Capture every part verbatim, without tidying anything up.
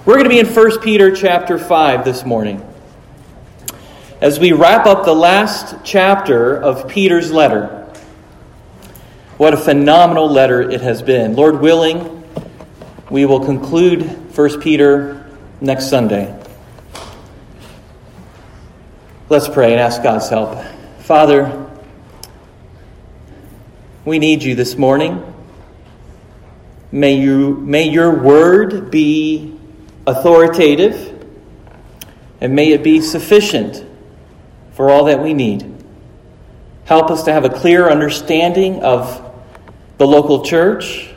We're going to be in First Peter chapter five this morning, as we wrap up the last chapter of Peter's letter. What a phenomenal letter it has been. Lord willing, we will conclude First Peter next Sunday. Let's pray and ask God's help. Father, we need you this morning. May you, may your word be authoritative, and may it be sufficient for all that we need. Help us to have a clear understanding of the local church,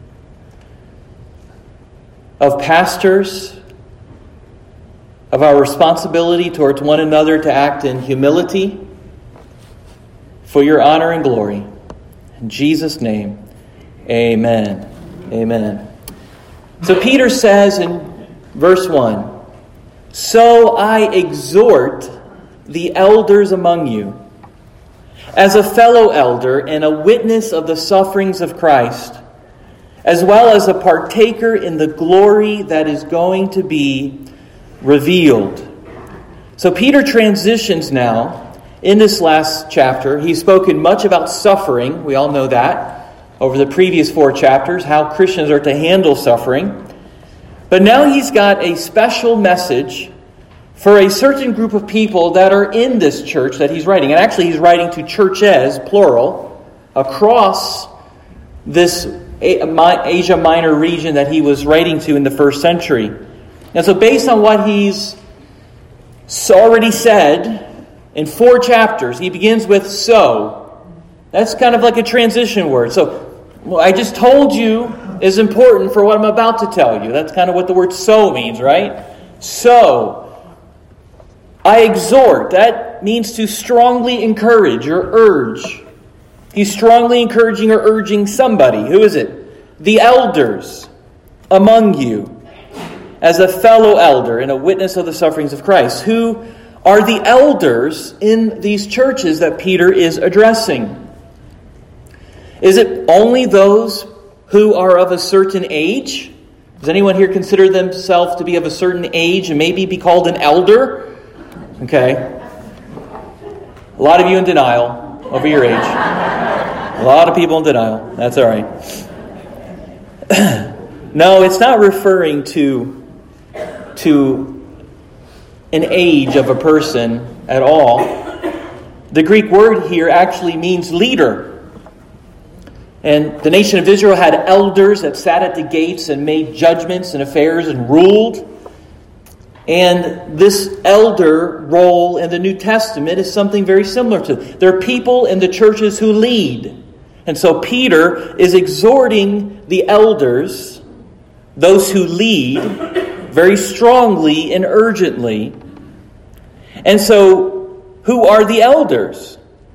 of pastors, of our responsibility towards one another to act in humility for your honor and glory. In Jesus' name, amen. Amen. So Peter says in verse one, "So I exhort the elders among you, as a fellow elder and a witness of the sufferings of Christ, as well as a partaker in the glory that is going to be revealed." So Peter transitions now in this last chapter. He's spoken much about suffering. We all know that over the previous four chapters, how Christians are to handle suffering. But now he's got a special message for a certain group of people that are in this church that he's writing. And actually he's writing to churches, plural, across this Asia Minor region that he was writing to in the first century. And so based on what he's already said in four chapters, he begins with "so." That's kind of like a transition word. So, well, I just told you is important for what I'm about to tell you. That's kind of what the word "so" means, right? So, I exhort. That means to strongly encourage or urge. He's strongly encouraging or urging somebody. Who is it? The elders among you, as a fellow elder and a witness of the sufferings of Christ. Who are the elders in these churches that Peter is addressing? Is it only those who are of a certain age? Does anyone here consider themselves to be of a certain age and maybe be called an elder? Okay. A lot of you in denial over your age. A lot of people in denial. That's all right. No, it's not referring to, to an age of a person at all. The Greek word here actually means leader. And the nation of Israel had elders that sat at the gates and made judgments and affairs and ruled. And this elder role in the New Testament is something very similar to. There are people in the churches who lead. And so Peter is exhorting the elders, those who lead, very strongly and urgently. And so, who are the elders?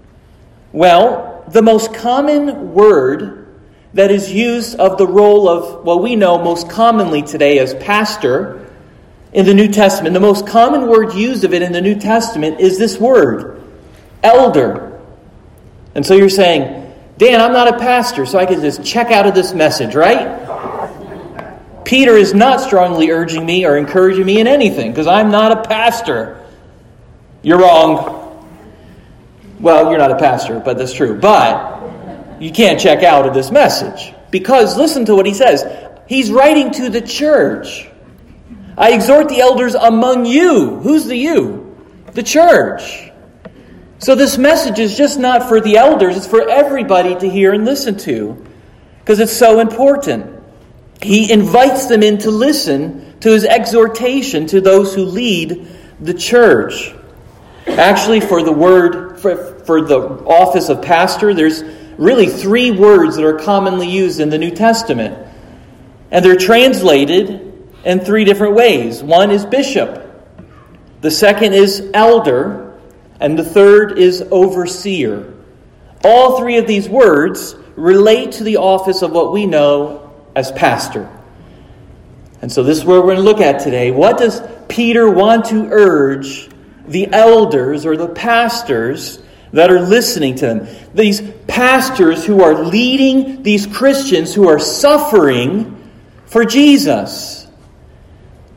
Well, the most common word that is used of the role of what we know most commonly today as pastor in the New Testament, the most common word used of it in the New Testament is this word, elder. And so you're saying, Dan, I'm not a pastor, so I can just check out of this message, right? Peter is not strongly urging me or encouraging me in anything because I'm not a pastor. You're wrong. Well, you're not a pastor, but that's true. But you can't check out of this message. Because listen to what he says. He's writing to the church. I exhort the elders among you. Who's the you? The church. So this message is just not for the elders. It's for everybody to hear and listen to. Because it's so important. He invites them in to listen to his exhortation to those who lead the church. Actually, for the word, for, for the office of pastor, there's really three words that are commonly used in the New Testament. And they're translated in three different ways. One is bishop. The second is elder. And the third is overseer. All three of these words relate to the office of what we know as pastor. And so this is where we're going to look at today. What does Peter want to urge the elders or the pastors that are listening to them? These pastors who are leading these Christians who are suffering for Jesus.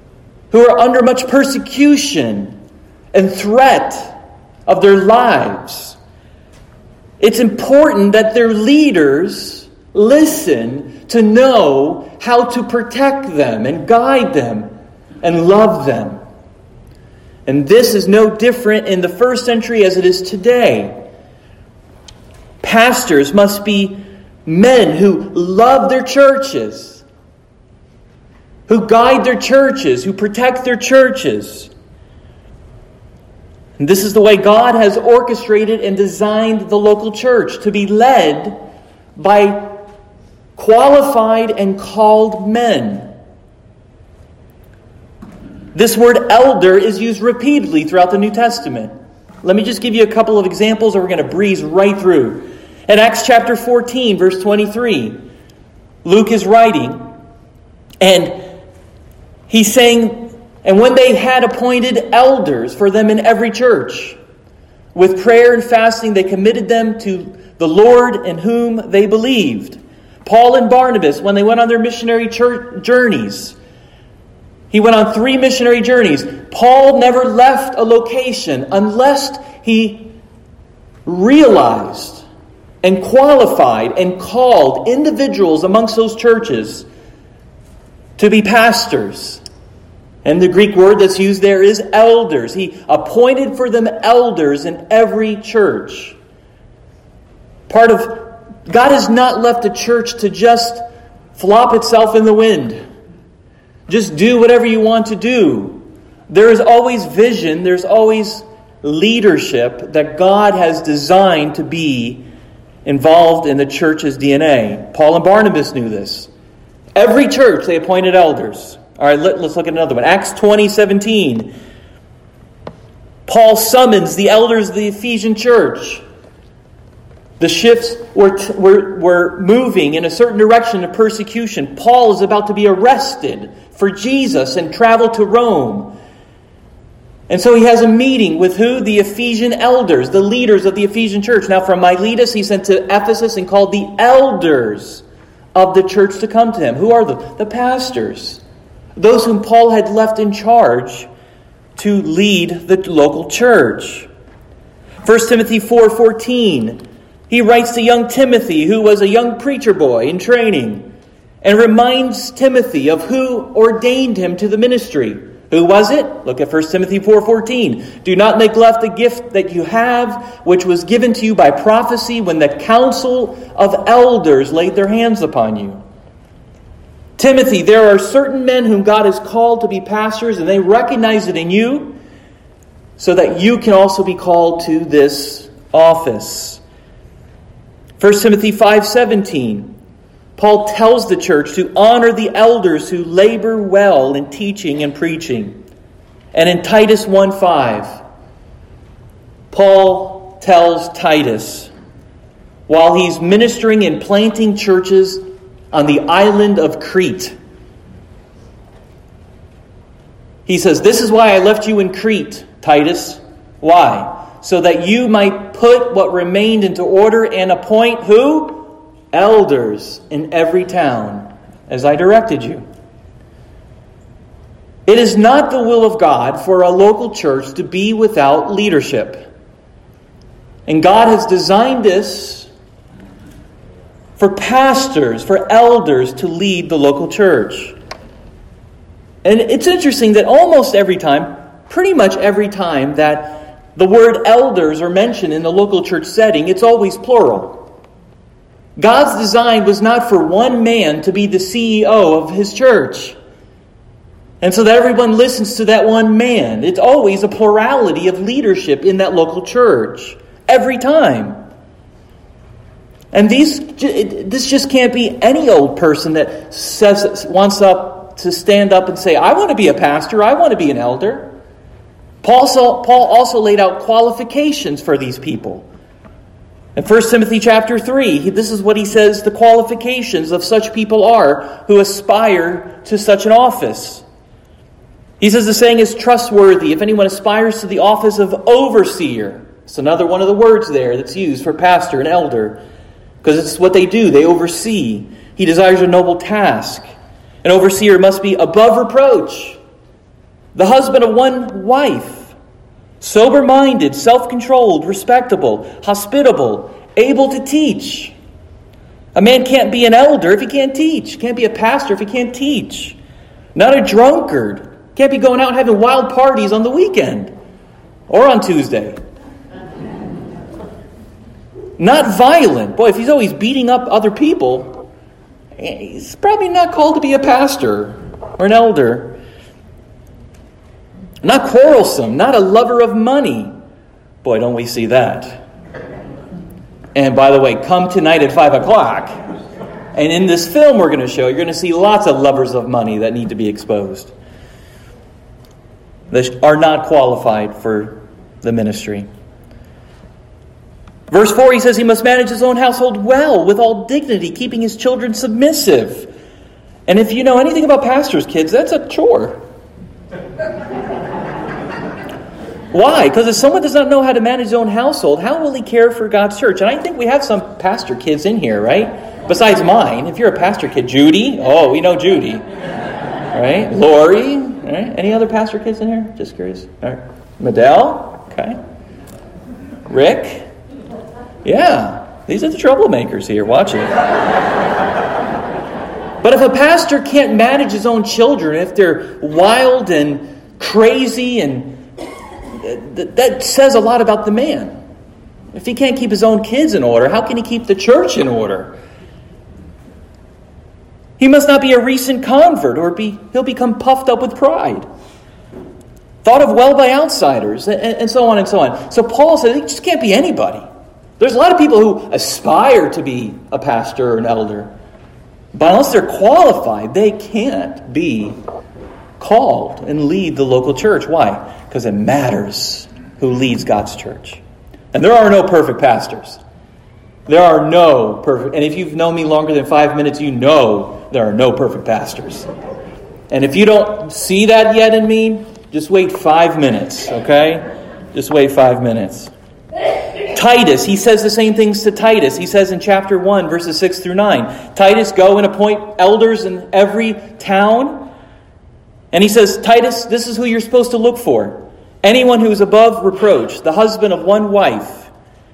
who are under much persecution and threat of their lives. It's important that their leaders listen to know how to protect them and guide them and love them. And this is no different in the first century as it is today. Pastors must be men who love their churches, who guide their churches, who protect their churches. And this is the way God has orchestrated and designed the local church, to be led by qualified and called men. This word elder is used repeatedly throughout the New Testament. Let me just give you a couple of examples, or we're going to breeze right through. In Acts chapter fourteen, verse twenty-three, Luke is writing, and he's saying, and when they had appointed elders for them in every church, with prayer and fasting they committed them to the Lord in whom they believed. Paul and Barnabas, when they went on their missionary church journeys, he went on three missionary journeys. Paul never left a location unless he realized and qualified and called individuals amongst those churches to be pastors. And the Greek word that's used there is elders. He appointed for them elders in every church. Part of God has not left the church to just flop itself in the wind. Just do whatever you want to do. There is always vision. There's always leadership that God has designed to be involved in the church's D N A. Paul and Barnabas knew this. Every church, they appointed elders. All right, let, let's look at another one. Acts twenty seventeen. Paul summons the elders of the Ephesian church. The ships were, t- were, were moving in a certain direction of persecution. Paul is about to be arrested for Jesus and travel to Rome. And so he has a meeting with who? The Ephesian elders, the leaders of the Ephesian church. Now from Miletus he sent to Ephesus and called the elders of the church to come to him. Who are the, the pastors? Those whom Paul had left in charge to lead the local church. First Timothy four fourteen. He writes to young Timothy, who was a young preacher boy in training, and reminds Timothy of who ordained him to the ministry. Who was it? Look at First Timothy four fourteen. Do not neglect the gift that you have, which was given to you by prophecy when the council of elders laid their hands upon you. Timothy, there are certain men whom God has called to be pastors, and they recognize it in you, so that you can also be called to this office. First Timothy five seventeen. Paul tells the church to honor the elders who labor well in teaching and preaching. And in Titus one five, Paul tells Titus, while he's ministering and planting churches on the island of Crete, he says, this is why I left you in Crete, Titus. Why? So that you might put what remained into order and appoint who? Elders in every town, as I directed you. It is not the will of God for a local church to be without leadership. And God has designed this for pastors, for elders to lead the local church. And it's interesting that almost every time, pretty much every time that the word elders are mentioned in the local church setting, it's always plural. God's design was not for one man to be the C E O of his church, and so that everyone listens to that one man. It's always a plurality of leadership in that local church, every time. And these, this just can't be any old person that says wants up to stand up and say, I want to be a pastor, I want to be an elder. Paul also, Paul also laid out qualifications for these people. In First Timothy chapter three, this is what he says the qualifications of such people are who aspire to such an office. He says the saying is trustworthy if anyone aspires to the office of overseer. It's another one of the words there that's used for pastor and elder, because it's what they do. They oversee. He desires a noble task. An overseer must be above reproach, The husband of one wife, sober-minded, self-controlled, respectable, hospitable, able to teach. A man can't be an elder if he can't teach. Can't be a pastor if he can't teach. Not a drunkard. Can't be going out and having wild parties on the weekend or on Tuesday. Not violent. Boy, if he's always beating up other people, he's probably not called to be a pastor or an elder. Not quarrelsome. Not a lover of money. Boy, don't we see that. And by the way, come tonight at five o'clock. And in this film we're going to show, you're going to see lots of lovers of money that need to be exposed. That are not qualified for the ministry. Verse four, he says he must manage his own household well, with all dignity, keeping his children submissive. And if you know anything about pastors' kids, that's a chore. Why? Because if someone does not know how to manage his own household, how will he care for God's church? And I think we have some pastor kids in here, right? Besides mine. If you're a pastor kid, Judy. Oh, we know Judy. Right? Lori. Right? Any other pastor kids in here? Just curious. All right. Medell. Okay. Rick. Yeah, these are the troublemakers here. Watch it. But if a pastor can't manage his own children, if they're wild and crazy, and th- that says a lot about the man. If he can't keep his own kids in order, how can he keep the church in order? He must not be a recent convert, or be he'll become puffed up with pride. Thought of well by outsiders, and, and so on and so on. So Paul says he just can't be anybody. There's a lot of people who aspire to be a pastor or an elder, but unless they're qualified, they can't be called and lead the local church. Why? Because it matters who leads God's church. And there are no perfect pastors. There are no perfect, and if you've known me longer than five minutes, you know there are no perfect pastors. And if you don't see that yet in me, just wait five minutes, okay? Just wait five minutes. Titus, he says the same things to Titus. He says in chapter one, verses six through nine, Titus, go and appoint elders in every town. And he says, Titus, this is who you're supposed to look for. Anyone who is above reproach, the husband of one wife.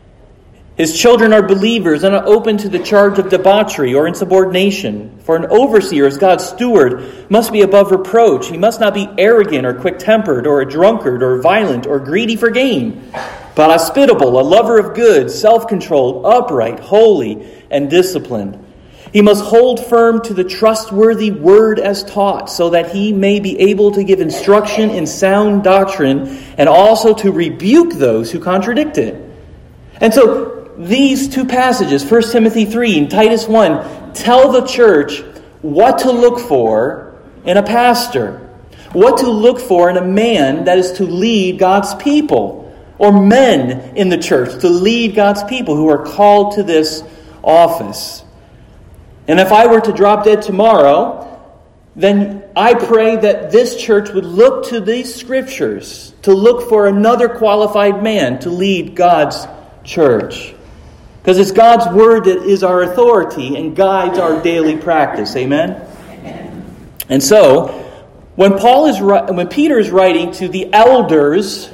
His children are believers and are open to the charge of debauchery or insubordination. For an overseer as God's steward must be above reproach. He must not be arrogant or quick-tempered or a drunkard or violent or greedy for gain, but hospitable, a lover of good, self-controlled, upright, holy, and disciplined. He must hold firm to the trustworthy word as taught, so that he may be able to give instruction in sound doctrine and also to rebuke those who contradict it. And so these two passages, First Timothy three and Titus one, tell the church what to look for in a pastor, what to look for in a man that is to lead God's people, or men in the church to lead God's people who are called to this office. And if I were to drop dead tomorrow, then I pray that this church would look to these scriptures to look for another qualified man to lead God's church. Because it's God's word that is our authority and guides our daily practice. Amen? And so, when Paul is when Peter is writing to the elders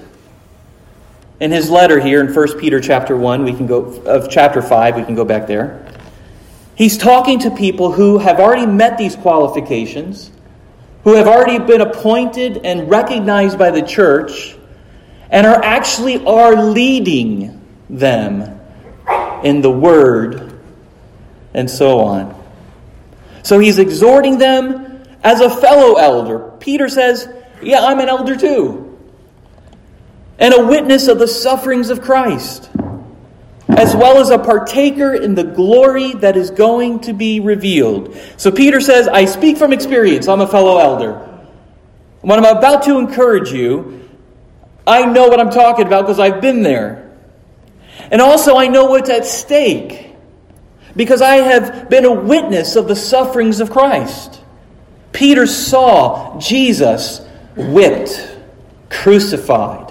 in his letter here in First Peter chapter one, we can go of chapter five, we can go back there. He's talking to people who have already met these qualifications, who have already been appointed and recognized by the church, and are actually are leading them in the word and so on. So he's exhorting them as a fellow elder. Peter says, yeah, I'm an elder too. And a witness of the sufferings of Christ, as well as a partaker in the glory that is going to be revealed. So Peter says, I speak from experience. I'm a fellow elder. When I'm about to encourage you, I know what I'm talking about because I've been there. And also I know what's at stake because I have been a witness of the sufferings of Christ. Peter saw Jesus whipped, crucified.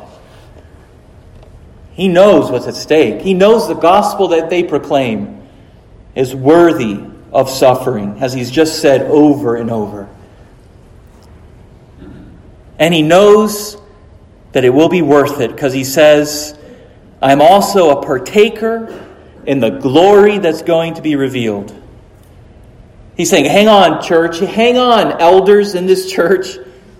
He knows what's at stake. He knows the gospel that they proclaim is worthy of suffering, as he's just said over and over. And he knows that it will be worth it because he says, I'm also a partaker in the glory that's going to be revealed. He's saying, hang on, church. Hang on, elders in this church.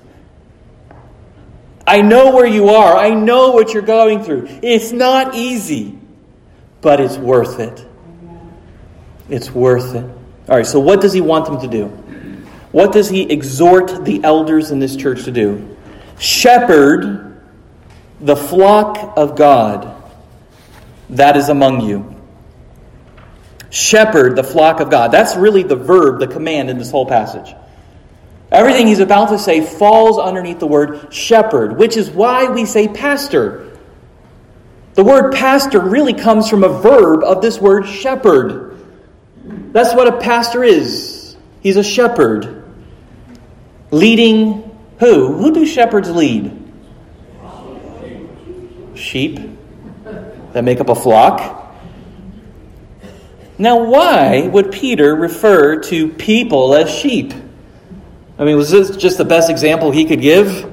I know where you are. I know what you're going through. It's not easy, but it's worth it. It's worth it. All right, so what does he want them to do? What does he exhort the elders in this church to do? Shepherd the flock of God that is among you. Shepherd the flock of God. That's really the verb, the command in this whole passage. Everything he's about to say falls underneath the word shepherd, which is why we say pastor. The word pastor really comes from a verb of this word shepherd. That's what a pastor is. He's a shepherd. Leading who? Who do shepherds lead? Sheep that make up a flock. Now, why would Peter refer to people as sheep? I mean, was this just the best example he could give?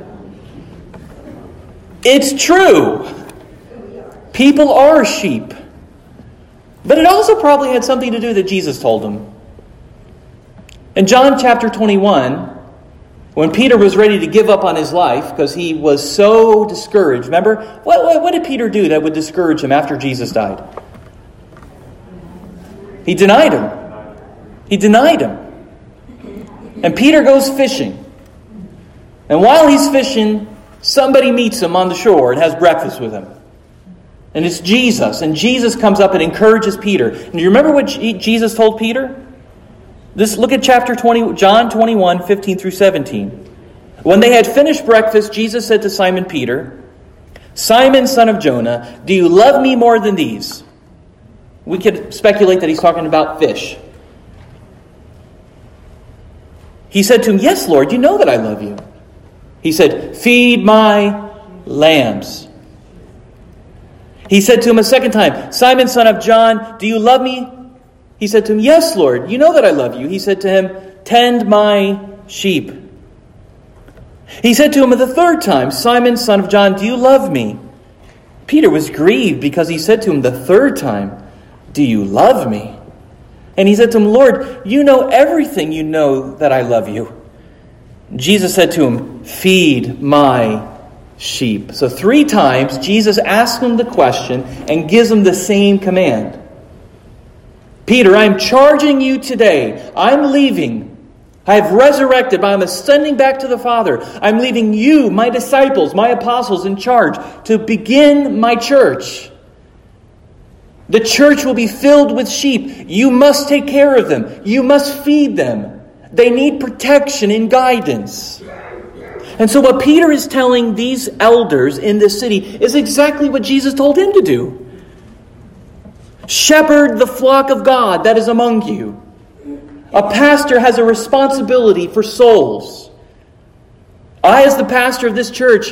It's true. People are sheep. But it also probably had something to do that Jesus told them. In John chapter twenty-one, when Peter was ready to give up on his life because he was so discouraged. Remember, what, what, what did Peter do that would discourage him after Jesus died? He denied him. He denied him. And Peter goes fishing. And while he's fishing, somebody meets him on the shore and has breakfast with him. And it's Jesus. And Jesus comes up and encourages Peter. And do you remember what Jesus told Peter? This, look at chapter twenty, John twenty-one, fifteen through seventeen. When they had finished breakfast, Jesus said to Simon Peter, Simon, son of Jonah, do you love me more than these? We could speculate that he's talking about fish. He said to him, yes, Lord, you know that I love you. He said, feed my lambs. He said to him a second time, Simon, son of John, do you love me? He said to him, yes, Lord, you know that I love you. He said to him, tend my sheep. He said to him the third time, Simon, son of John, do you love me? Peter was grieved because he said to him the third time, do you love me? And he said to him, Lord, you know everything. You know that I love you. Jesus said to him, feed my sheep. So three times Jesus asks him the question and gives him the same command. Peter, I'm charging you today. I'm leaving. I have resurrected, but I'm ascending back to the Father. I'm leaving you, my disciples, my apostles, in charge to begin my church. The church will be filled with sheep. You must take care of them. You must feed them. They need protection and guidance. And so what Peter is telling these elders in this city is exactly what Jesus told him to do. Shepherd the flock of God that is among you. A pastor has a responsibility for souls. I, as the pastor of this church,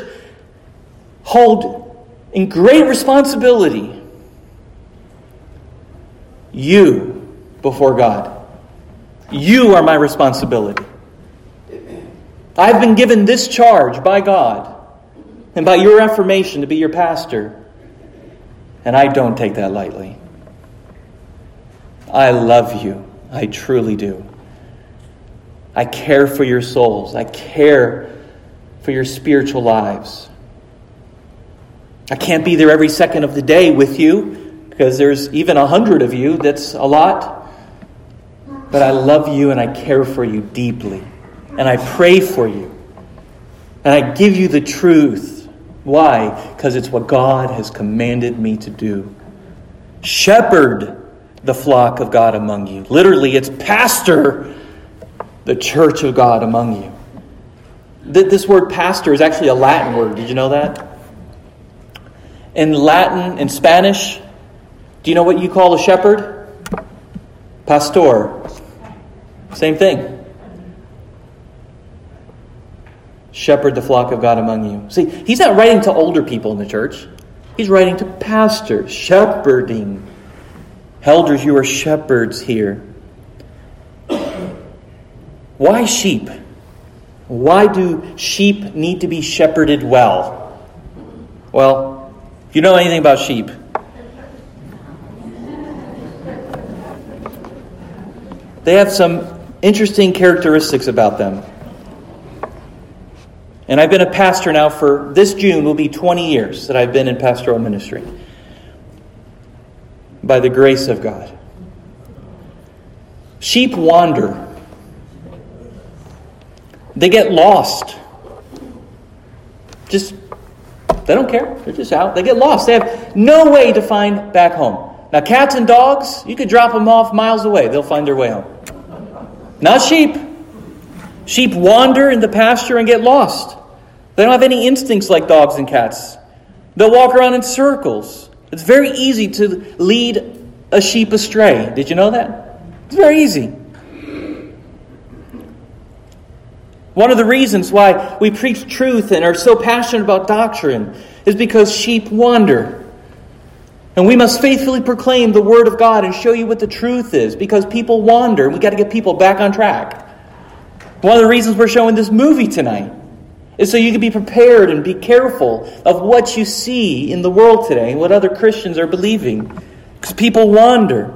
hold in great responsibility you before God. You are my responsibility. I've been given this charge by God and by your affirmation to be your pastor. And I don't take that lightly. I love you. I truly do. I care for your souls. I care for your spiritual lives. I can't be there every second of the day with you because there's even a hundred of you. That's a lot. But I love you and I care for you deeply. And I pray for you. And I give you the truth. Why? Because it's what God has commanded me to do. Shepherd the flock of God among you. Literally, it's pastor the church of God among you. This word pastor is actually a Latin word. Did you know that? In Latin, in Spanish, do you know what you call a shepherd? Pastor. Same thing. Shepherd the flock of God among you. See, he's not writing to older people in the church. He's writing to pastors, shepherding. Elders, you are shepherds here. Why sheep? Why do sheep need to be shepherded well? Well, if you know anything about sheep, they have some interesting characteristics about them. And I've been a pastor now for, this June will be twenty years that I've been in pastoral ministry. By the grace of God. Sheep wander. They get lost. Just, they don't care. They're just out. They get lost. They have no way to find back home. Now, cats and dogs, you could drop them off miles away. They'll find their way home. Not sheep. Sheep wander in the pasture and get lost. They don't have any instincts like dogs and cats. They'll walk around in circles. It's very easy to lead a sheep astray. Did you know that? It's very easy. One of the reasons why we preach truth and are so passionate about doctrine is because sheep wander. And we must faithfully proclaim the Word of God and show you what the truth is, because people wander. We've got to get people back on track. One of the reasons we're showing this movie tonight is so you can be prepared and be careful of what you see in the world today and what other Christians are believing. Because people wander.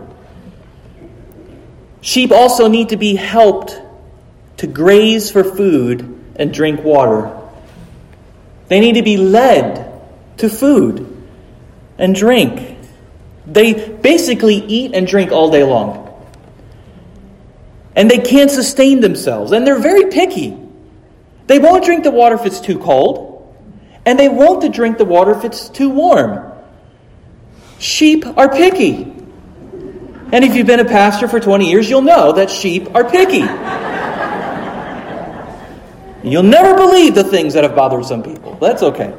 Sheep also need to be helped to graze for food and drink water. They need to be led to food and drink. They basically eat and drink all day long. And they can't sustain themselves. And they're very picky. They won't drink the water if it's too cold. And they won't drink the water if it's too warm. Sheep are picky. And if you've been a pastor for twenty years, you'll know that sheep are picky. You'll never believe the things that have bothered some people. That's okay.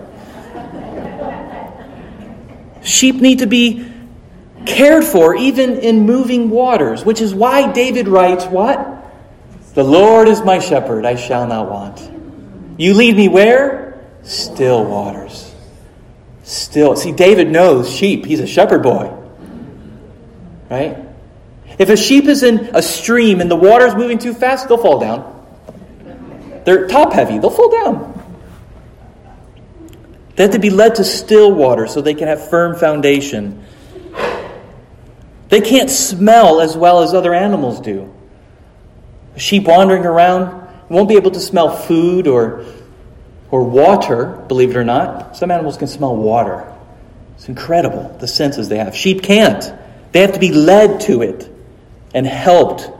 Sheep need to be cared for even in moving waters, which is why David writes, what? The Lord is my shepherd, I shall not want. You lead me where? Still waters. Still. See, David knows sheep. He's a shepherd boy. Right? If a sheep is in a stream and the water is moving too fast, they'll fall down. They're top heavy. They'll fall down. They have to be led to still water so they can have firm foundation. They can't smell as well as other animals do. A sheep wandering around won't be able to smell food or, or water, believe it or not. Some animals can smell water. It's incredible, the senses they have. Sheep can't. They have to be led to it and helped.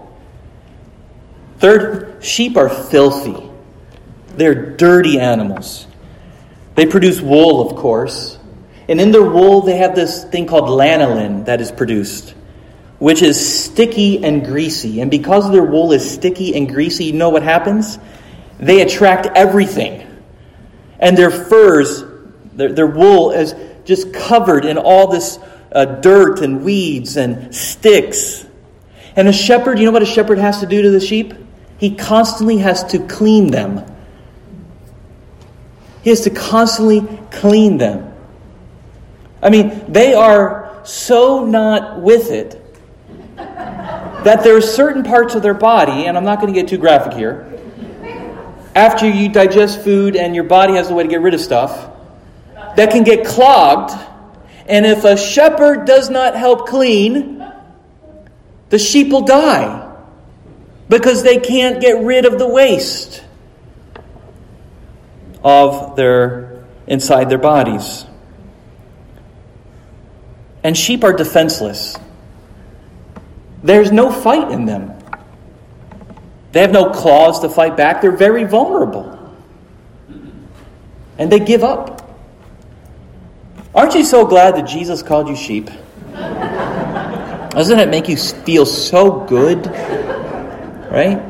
Third, sheep are filthy. They're dirty animals. They produce wool, of course. And in their wool, they have this thing called lanolin that is produced, which is sticky and greasy. And because their wool is sticky and greasy, you know what happens? They attract everything. And their furs, their, their wool is just covered in all this uh, dirt and weeds and sticks. And a shepherd, you know what a shepherd has to do to the sheep? He constantly has to clean them. He has to constantly clean them. I mean, they are so not with it that there are certain parts of their body, and I'm not going to get too graphic here, after you digest food and your body has a way to get rid of stuff, that can get clogged. And if a shepherd does not help clean, the sheep will die because they can't get rid of the waste of their inside their bodies. And sheep are defenseless. There's no fight in them. They have no claws to fight back. They're very vulnerable. And they give up. Aren't you so glad that Jesus called you sheep? Doesn't it make you feel so good? Right?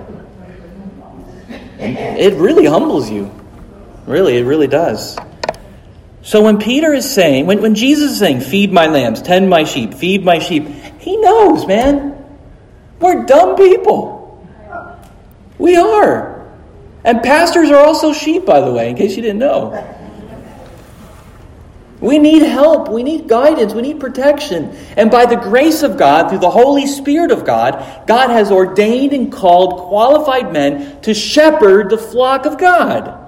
And it really humbles you. Really, it really does. So when Peter is saying, when, when Jesus is saying, feed my lambs, tend my sheep, feed my sheep, he knows, man. We're dumb people. We are. And pastors are also sheep, by the way, in case you didn't know. We need help. We need guidance. We need protection. And by the grace of God, through the Holy Spirit of God, God has ordained and called qualified men to shepherd the flock of God.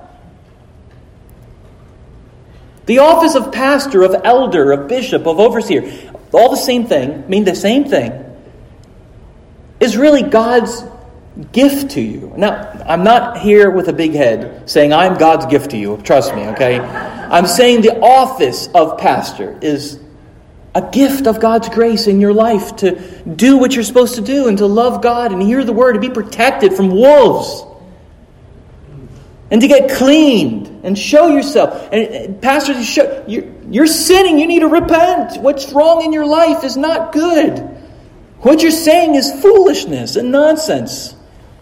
The office of pastor, of elder, of bishop, of overseer, all the same thing, mean the same thing, is really God's gift to you. Now, I'm not here with a big head saying I'm God's gift to you. Trust me, okay? I'm saying the office of pastor is a gift of God's grace in your life to do what you're supposed to do and to love God and hear the word and be protected from wolves and to get cleaned and show yourself. And pastor, show, you're, you're sinning. You need to repent. What's wrong in your life is not good. What you're saying is foolishness and nonsense.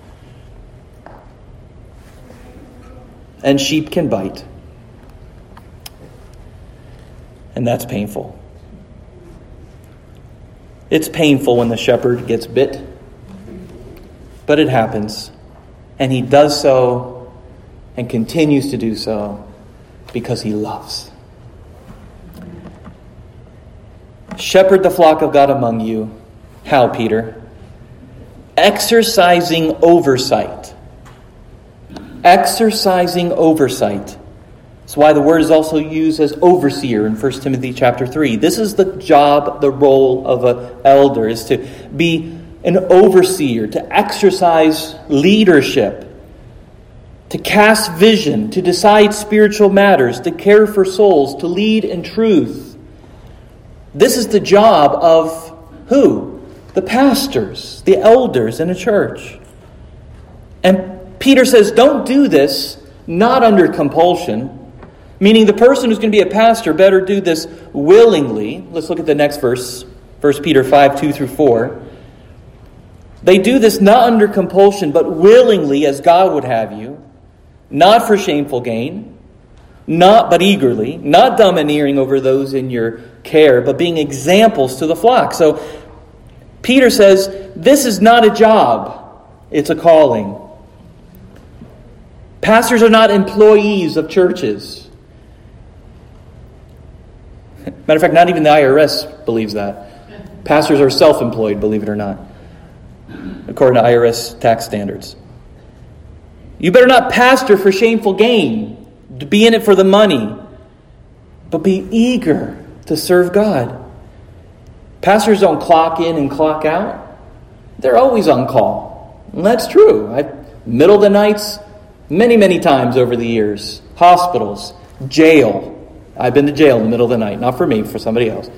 And sheep can bite. And that's painful. It's painful when the shepherd gets bit. But it happens. And he does so and continues to do so because he loves. Shepherd the flock of God among you. How, Peter? Exercising oversight. Exercising oversight. That's why the word is also used as overseer in First Timothy chapter three. This is the job, the role of an elder, is to be an overseer, to exercise leadership, to cast vision, to decide spiritual matters, to care for souls, to lead in truth. This is the job of who? The pastors, the elders in a church. And Peter says, don't do this not under compulsion, meaning the person who's going to be a pastor better do this willingly. Let's look at the next verse, First Peter five, two through four. They do this not under compulsion, but willingly as God would have you, not for shameful gain, not but eagerly, not domineering over those in your care, but being examples to the flock. So Peter says, this is not a job, it's a calling. Pastors are not employees of churches. Matter of fact, not even the I R S believes that. Pastors are self-employed, believe it or not, according to I R S tax standards. You better not pastor for shameful gain, to be in it for the money, but be eager to serve God. Pastors don't clock in and clock out. They're always on call. And that's true. I, middle of the nights, many, many times over the years. Hospitals, jail. I've been to jail in the middle of the night. Not for me, for somebody else.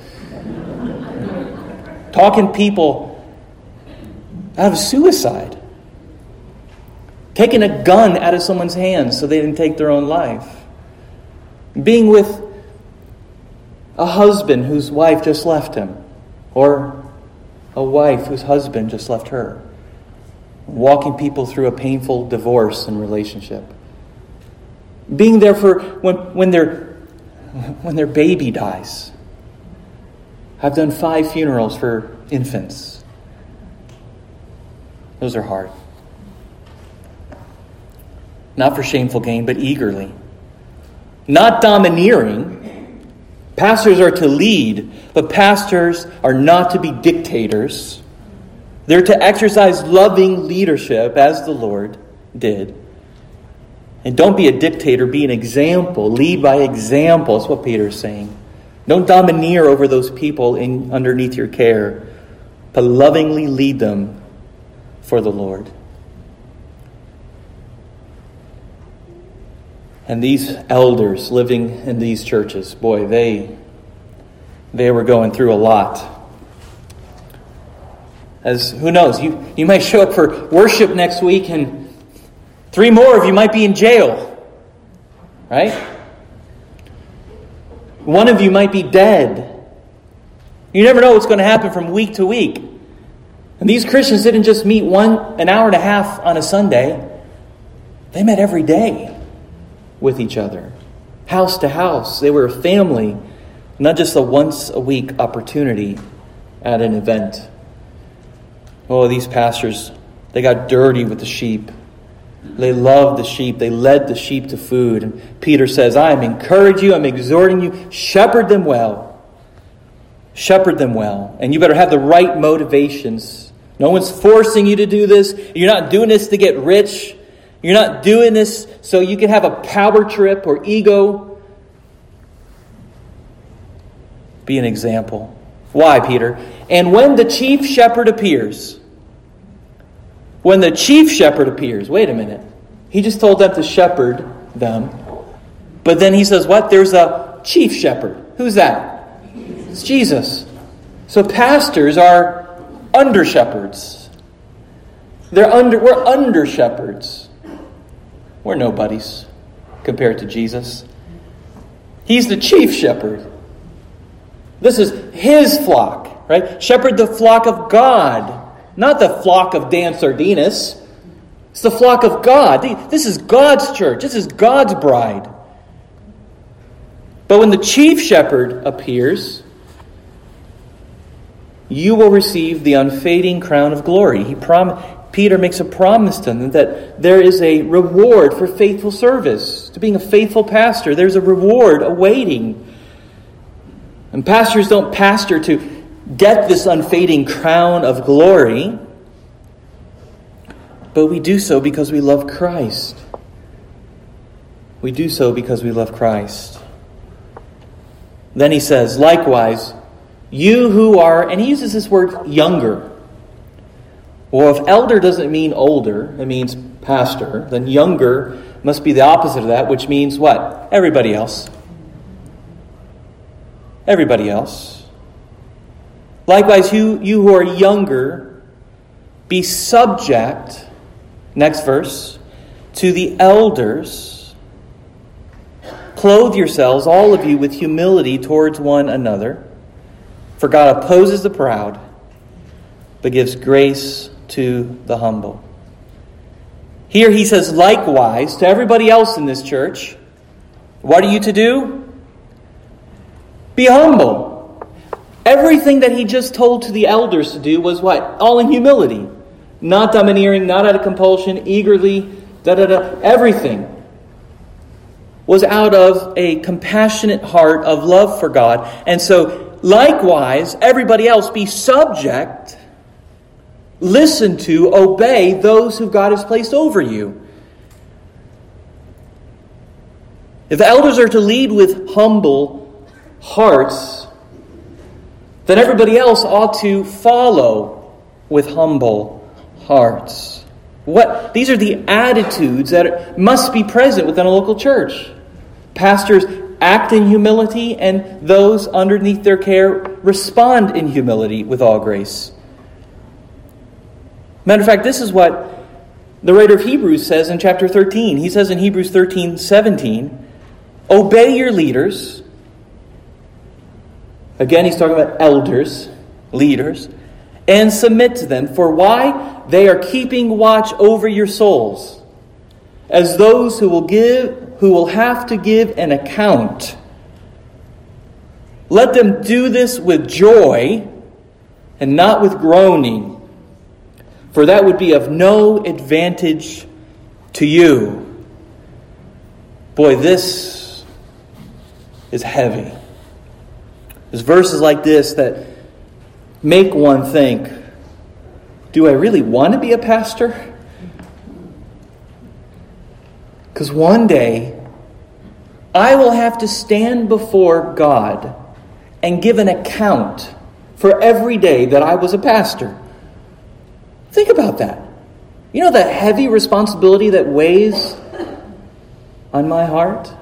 Talking people out of suicide. Taking a gun out of someone's hands so they didn't take their own life. Being with a husband whose wife just left him. Or a wife whose husband just left her. Walking people through a painful divorce and relationship. Being there for when, when their when their baby dies. I've done five funerals for infants. Those are hard. Not for shameful gain, but eagerly. Not domineering. Pastors are to lead, but pastors are not to be dictators. They're to exercise loving leadership as the Lord did. And don't be a dictator, be an example. Lead by example. That's what Peter is saying. Don't domineer over those people in underneath your care, but lovingly lead them for the Lord. And these elders living in these churches, boy, they they were going through a lot. As who knows, you, you might show up for worship next week and three more of you might be in jail. Right? One of you might be dead. You never know what's going to happen from week to week. And these Christians didn't just meet one an hour and a half on a Sunday. They met every day with each other. House to house. They were a family. Not just a once a week opportunity at an event. Oh, these pastors, they got dirty with the sheep. They loved the sheep. They led the sheep to food. And Peter says, I am encouraging you, I'm exhorting you, shepherd them well. Shepherd them well. And you better have the right motivations. No one's forcing you to do this. You're not doing this to get rich. You're not doing this so you can have a power trip or ego. Be an example. Why, Peter? And when the chief shepherd appears, when the chief shepherd appears, wait a minute. He just told them to shepherd them. But then he says, what? There's a chief shepherd. Who's that? It's Jesus. So pastors are under shepherds. They're under, we're under shepherds. We're nobodies compared to Jesus. He's the chief shepherd. This is his flock, right? Shepherd the flock of God. Not the flock of Dan Sardinas. It's the flock of God. This is God's church. This is God's bride. But when the chief shepherd appears, you will receive the unfading crown of glory. He prom- Peter makes a promise to them that there is a reward for faithful service. To being a faithful pastor, there's a reward awaiting. And pastors don't pastor to get this unfading crown of glory, but we do so because we love Christ. We do so because we love Christ. Then he says, likewise, you who are, and he uses this word younger. Well, if elder doesn't mean older, it means pastor, then younger must be the opposite of that, which means what? Everybody else. Everybody else. Likewise, you, you who are younger, be subject, next verse, to the elders. Clothe yourselves, all of you, with humility towards one another. For God opposes the proud, but gives grace to the humble. Here he says, likewise, to everybody else in this church, what are you to do? Be humble. Everything that he just told to the elders to do was what? All in humility. Not domineering, not out of compulsion, eagerly, da-da-da. Everything was out of a compassionate heart of love for God. And so, likewise, everybody else be subject, listen to, obey those who God has placed over you. If the elders are to lead with humble hearts, then everybody else ought to follow with humble hearts. What? These are the attitudes that must be present within a local church. Pastors act in humility, and those underneath their care respond in humility with all grace. Matter of fact, this is what the writer of Hebrews says in chapter thirteen. He says in Hebrews thirteen seventeen, obey your leaders. Again, he's talking about elders, leaders, and submit to them. For why? They are keeping watch over your souls, as those who will give, who will have to give an account. Let them do this with joy and not with groaning, for that would be of no advantage to you. Boy, this is heavy. There's verses like this that make one think, do I really want to be a pastor? Because one day, I will have to stand before God and give an account for every day that I was a pastor. Think about that. You know that heavy responsibility that weighs on my heart?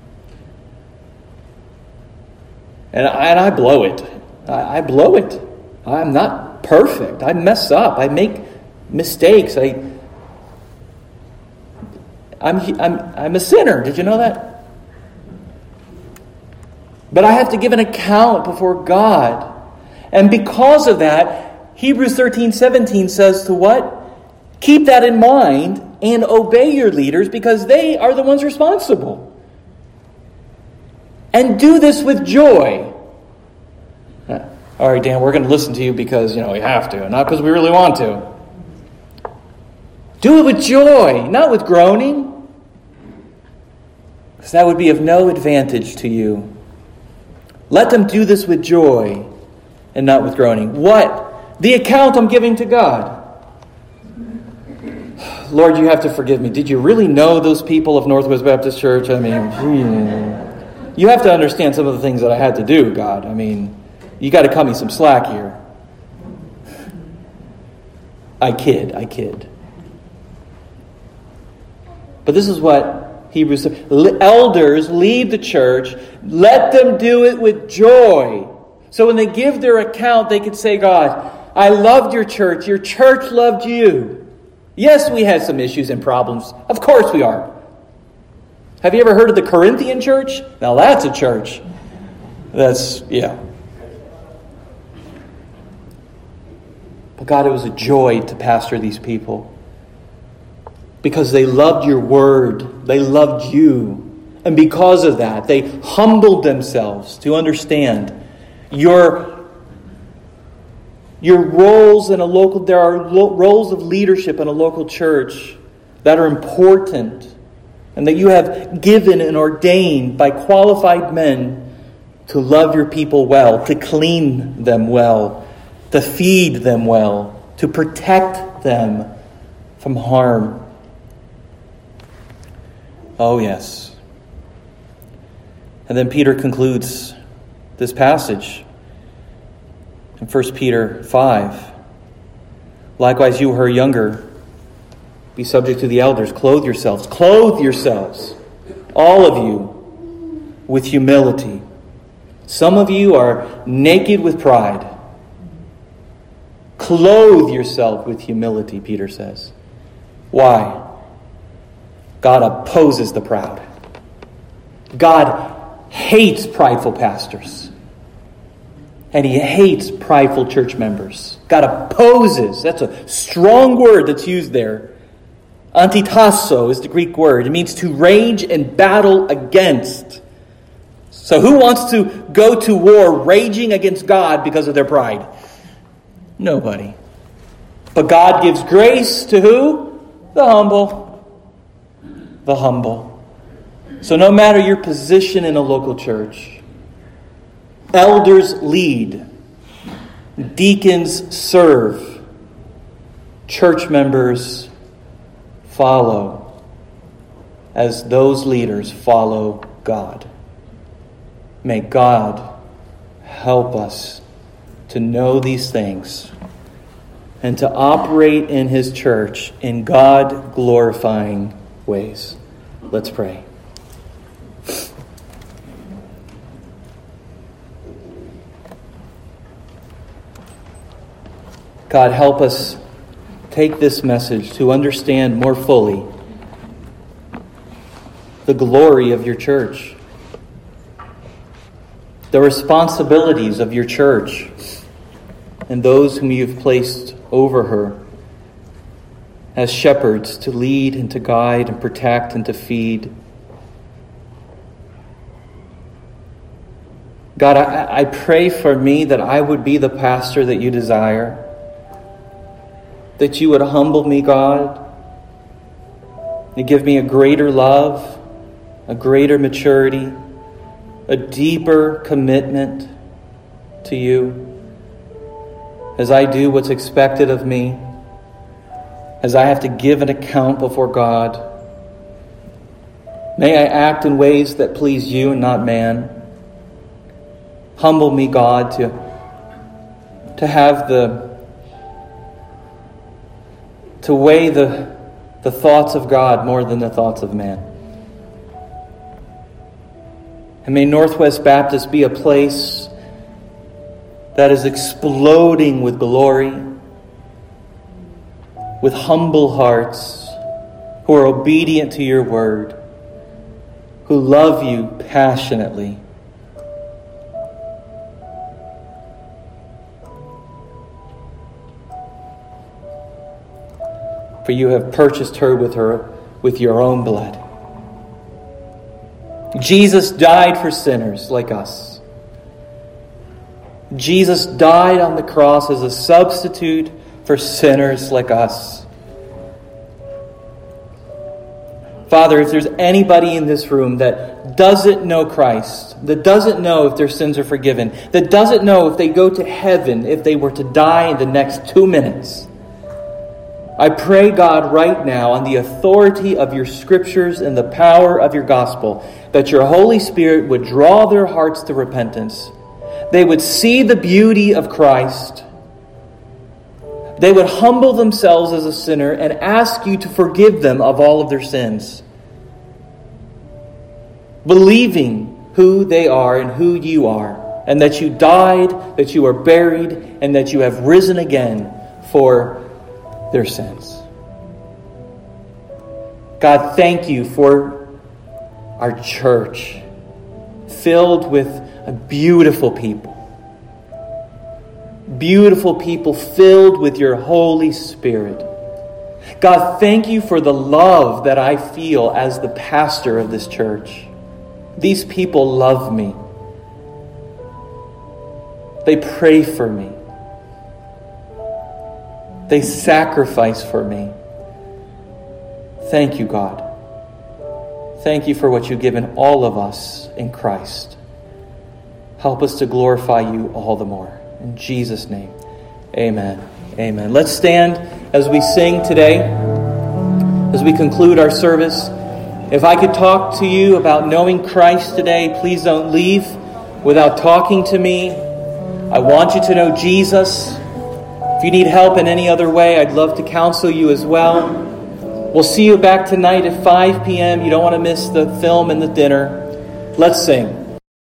And I, and I blow it. I, I blow it. I'm not perfect. I mess up. I make mistakes. I, I'm, I'm, I'm a sinner. Did you know that? But I have to give an account before God. And because of that, Hebrews thirteen seventeen says to what? Keep that in mind and obey your leaders, because they are the ones responsible. And do this with joy. All right, Dan, we're going to listen to you because, you know, we have to, not because we really want to. Do it with joy, not with groaning, because that would be of no advantage to you. Let them do this with joy and not with groaning. What? The account I'm giving to God. Lord, you have to forgive me. Did you really know those people of Northwest Baptist Church? I mean, hmm. You have to understand some of the things that I had to do, God. I mean, you got to cut me some slack here. I kid, I kid. But this is what Hebrews says. Elders lead the church. Let them do it with joy. So when they give their account, they could say, God, I loved your church. Your church loved you. Yes, we had some issues and problems. Of course we are. Have you ever heard of the Corinthian church? Now that's a church. That's, yeah. But God, it was a joy to pastor these people. Because they loved your word. They loved you. And because of that, they humbled themselves to understand your, your roles in a local, there are lo- roles of leadership in a local church that are important and that you have given and ordained by qualified men to love your people well, to clean them well, to feed them well, to protect them from harm. Oh, yes. And then Peter concludes this passage in First Peter five. Likewise, you who are younger, be subject to the elders. Clothe yourselves. Clothe yourselves, all of you, with humility. Some of you are naked with pride. Clothe yourself with humility, Peter says. Why? God opposes the proud. God hates prideful pastors. And he hates prideful church members. God opposes. That's a strong word that's used there. Antitasso is the Greek word. It means to rage and battle against. So who wants to go to war raging against God because of their pride? Nobody. But God gives grace to who? The humble. The humble. So no matter your position in a local church, elders lead, deacons serve, church members follow as those leaders follow God. May God help us to know these things and to operate in His church in God-glorifying ways. Let's pray. God, help us take this message to understand more fully the glory of your church, the responsibilities of your church, and those whom you've placed over her as shepherds to lead and to guide and protect and to feed. God, I, I pray for me that I would be the pastor that you desire. That you would humble me, God. You give me a greater love, a greater maturity, a deeper commitment to you as I do what's expected of me, as I have to give an account before God. May I act in ways that please you and not man. Humble me, God, to, to have the to weigh the, the thoughts of God more than the thoughts of man. And may Northwest Baptist be a place that is exploding with glory, with humble hearts, who are obedient to your word, who love you passionately. For you have purchased her with her with your own blood. Jesus died for sinners like us. Jesus died on the cross as a substitute for sinners like us. Father, if there's anybody in this room that doesn't know Christ, that doesn't know if their sins are forgiven, that doesn't know if they go to heaven if they were to die in the next two minutes, I pray, God, right now, on the authority of your scriptures and the power of your gospel, that your Holy Spirit would draw their hearts to repentance. They would see the beauty of Christ. They would humble themselves as a sinner and ask you to forgive them of all of their sins, believing who they are and who you are, and that you died, that you are buried, and that you have risen again for their sins. God, thank you for our church, filled with a beautiful people. Beautiful people filled with your Holy Spirit. God, thank you for the love that I feel as the pastor of this church. These people love me. They pray for me. They sacrifice for me. Thank you, God. Thank you for what you've given all of us in Christ. Help us to glorify you all the more. In Jesus' name, amen. Amen. Let's stand as we sing today, as we conclude our service. If I could talk to you about knowing Christ today, please don't leave without talking to me. I want you to know Jesus. If you need help in any other way, I'd love to counsel you as well. We'll see you back tonight at five p.m. You don't want to miss the film and the dinner. Let's sing.